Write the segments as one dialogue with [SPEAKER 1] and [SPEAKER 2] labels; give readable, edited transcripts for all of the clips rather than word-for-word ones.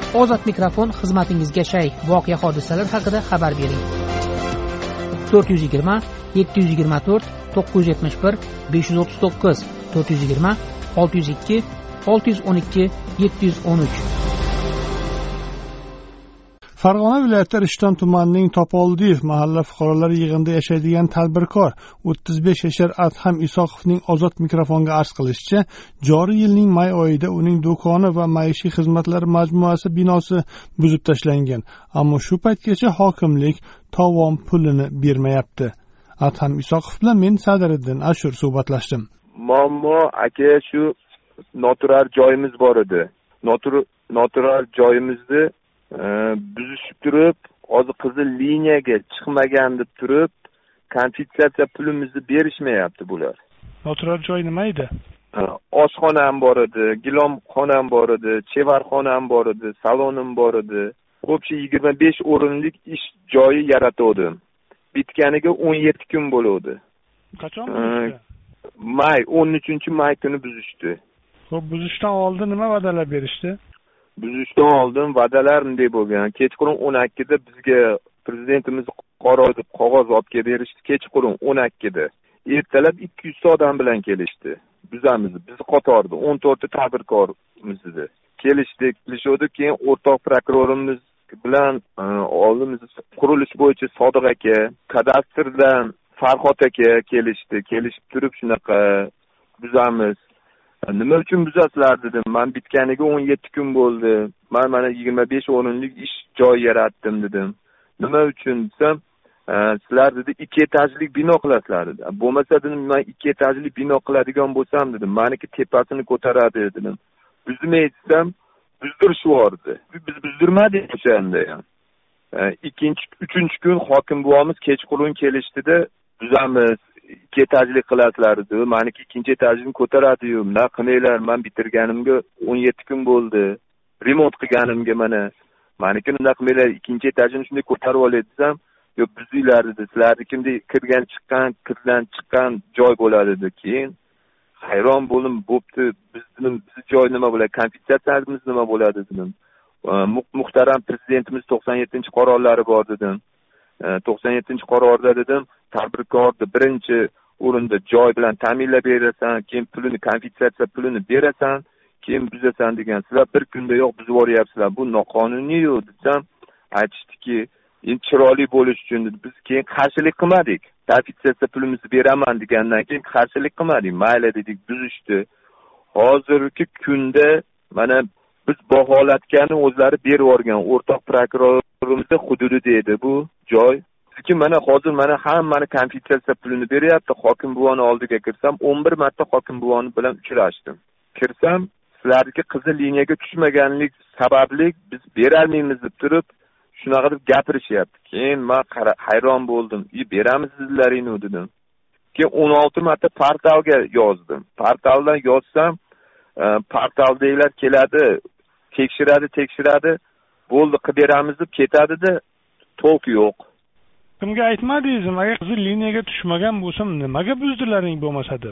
[SPEAKER 1] Ozod mikrofon xizmatingizga shay. Voqea hodisalar haqida xabar bering. 420 724 971 539 420 602 612 713.
[SPEAKER 2] Farg'ona viloyati Rishton tumanining Topoldiyev mahalla fuqarolar yig'inida yashaydigan tadbirkor 35 yashar Adham Isoqovning Ozod mikrofonga arz qilishicha, joriy yilning may oyida uning do'koni va maishiy xizmatlar majmuasi binosi buzib tashlangan, ammo shu paytgacha hokimlik tovon pulini bermayapti. Adham Isoqov bilan men Sadiriddin Ashur suhbatlashdim.
[SPEAKER 3] Muammo aka shu noturar joyimiz bor edi. Noturar joyimizni buzishib turib, hozir qizil liniyaga chiqmagan deb turib, konfiskatsiya pulimizni berishmayapti bular.
[SPEAKER 2] Noturar joy nima edi?
[SPEAKER 3] Oshxona ham bor edi, gilomxona ham bor edi, chevarxona ham bor edi, salonim bor edi. Ko'pchi 25 o'rinlik ish joyi yaratdim. Bitganiga 17 kun bo'ldi.
[SPEAKER 2] Qachon buzishdi?
[SPEAKER 3] May 13-may kuni buzishdi.
[SPEAKER 2] Xo'p, buzishdan oldin nima va'dalar berishdi?
[SPEAKER 3] Buzishdan oldin va'dalar bunday bo'lgan. Kechqurun 12 da bizga prezidentimiz qog'oz olib kelib berishdi. Kechqurun 12 da. Ertalab 200 odam bilan kelishdi. Biz qatorda 14 ta tadbirkorimiz edi. Kelishdik, keyin o'rtoq prokurorimiz bilan oldimiz qurilish bo'yicha Sodiq aka, kadastrdan Farhod aka kelishdi. Kelishib turib shunaqa buzamiz. Nima uchun buzasizlar dedim. Men bitganiga 17 kun bo'ldi. Men mana 25 o'rinlik ish joy yaratdim dedim. Nima uchun desam, sizlar dedi 2 etajli bino qilasizlar dedi. Bo'lmasa dedim, men 2 etajli bino qiladigan bo'lsam dedim, meniki tepasini ko'taradi dedim. Buzmay desam, buzdirishvordi. Biz buzdirmadik o'shanda ham. Uchinchi kun hokim buvomiz kechqurun kelishdi-da, buzamiz. 2 etajli qilasizlar dedi. Meniki 2 etajini ko'taradi-yu, nima qilmaylar? Men bitirganimga 17 kun bo'ldi. Remont qilganimga mana. Meniki nima qilmaylar? 2 etajini shunday ko'tarib olay desam, yo'q buzinglar dedi. Sizlarnikimda kirgan chiqqan joy bo'ladi dedi. Keyin hayron bo'ldim, bo'pti, bizni joy nima bo'ladi? Konfiskatsiyamiz nima bo'ladi dedim. Muhtaram prezidentimiz 97-qarorlari bor dedim. 97-qarorda dedim, tadbirkorni birinchi o'rinda joy bilan ta'minlab berasan, keyin pulini konfiskatsiya pulini berasan, keyin buzasan degan. Sizlar bir kunda yo'q buzib yuboryapsizlar. Bu noqonuniy-ku desam, aytishdiki, endi chiroyli bo'lish uchun dedi. Biz keyin qarshilik qilmadik. Konfiskatsiya pulimizni beraman degandan keyin qarshilik qilmadik. Mayli dedik, buzishdi. Hozirgi kunda mana biz baholatgani o'zlari berib yuborgan o'rtoq prokurorimiz hududi deydi bu joy. Lekin mana hozir hammani konfiskatsiya pulini beryapti. Hokim buvoni oldiga kirsam, 11 marta hokim buvoni bilan uchrashdim. Kirsam, sizlarga qizil liniyaga tushmaganlik sababli biz berolmaymiz deb turib, shunaqa deb gapirishyapti. Keyin men hayron bo'ldim. Beramiz sizlaringni dedim. Keyin 16 marta portalga yozdim. Portaldan yozsam, portaldagilar keladi, tekshiradi. Bo'ldi, qilib beramiz deb ketadi-da, to'q yo'q.
[SPEAKER 2] Kimga aytmadingiz? Agar qizil liniyaga tushmagan bo'lsam, nimaga buzdilaring bo'lmasa deb?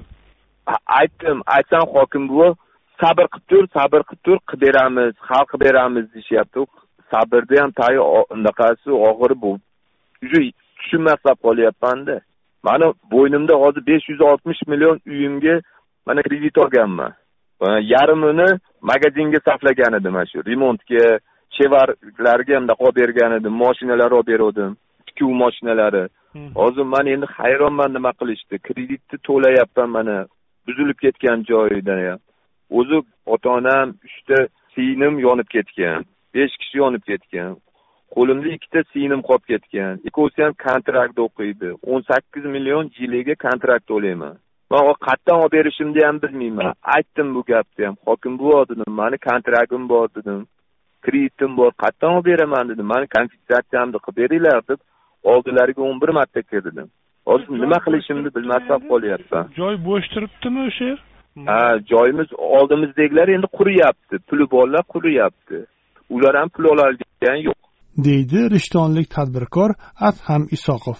[SPEAKER 3] Aytsam hokim buva, sabr qilib tur, qilib beramiz, hal qilib beramiz deyapti. Sabrda ham tayi unaqasi og'ir bu. Tushunmasab qolyapman-da. Mana bo'ynimda hozir 560 million uyimga mana kredit olganman. Yarmini magazinga saqlagan edim mana shu remontga, chevarlarga ham olib bergan edim, mashinalar olib berdim, tikuv mashinalari. Hozir men endi hayronman nima qilishdi. Kreditni to'layapman mana buzilib ketgan joyida ham. O'zi ota-onam 3 ta singlim yonib ketgan, 5 kishi yonib ketgan. Qo'limda 2 ta singlim qolib ketgan. Ikkovsi ham kontraktda o'qiydi. 18 million yiliga kontrakt to'layman. Men qatdan olib berishimni ham bilmayman. Aytdim bu gapni ham. Hokim buva dedim, meni kontraktim bor dedim. Kreditim bor, qatdan olib beraman dedim. Meni konfiskatsiyamni qilib beringlar deb oldilariga 11 marta kirdim. Hozir nima qilishimni bilmasam qolyapman.
[SPEAKER 2] Joy bo'sh turibdimi o'sha yer?
[SPEAKER 3] Joyimiz oldimizdagilar endi quriyapti. Puli borlar quriyapti. Ular ham pul oladigan yo'q.
[SPEAKER 2] Deydi rishtonlik tadbirkor Adham Isoqov.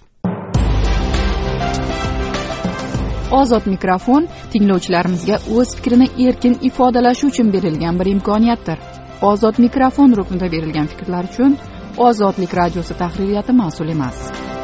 [SPEAKER 4] Ozod mikrofon tinglovchilarimizga o'z fikrini erkin ifodalashi uchun berilgan bir imkoniyatdir. ozod mikrofon ruknida berilgan fikrlar uchun ozodlik radiosi tahririyati mas'ul emas.